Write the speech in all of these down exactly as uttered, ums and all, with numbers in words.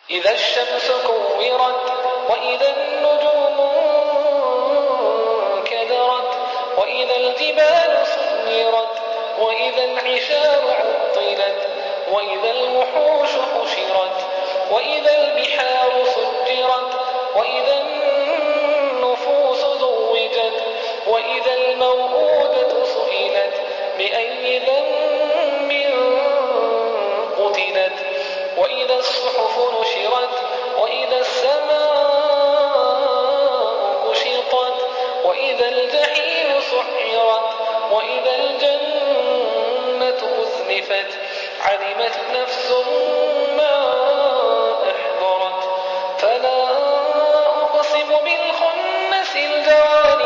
إذا الشمس كورت وإذا النجوم انكدرت وإذا الجبال سيرت وإذا العشار عطلت وإذا الوحوش حشرت وإذا البحار سجرت وإذا النفوس زوجت وإذا الموءودة سئلت بأي ذنب قتلت وإذا الصحف نشرت وإذا السماء كشطت وإذا الجحيم سعرت وإذا الجنة أزلفت علمت نفس ما أحضرت فلا أقسم بالخنس الجوار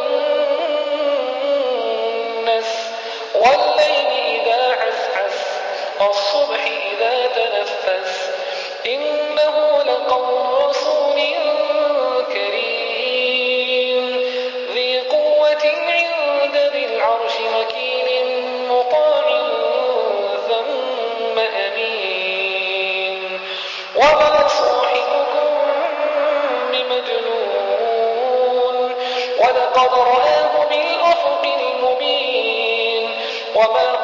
الكنس والليل إذا عسعس والصبح إذا تنفس إنه لقول رسول كريم ذي قوة عند ذي العرش مكين مطاع ثم أمين وما صاحبكم بمجنون ولقد رآه بالأفق المبين وما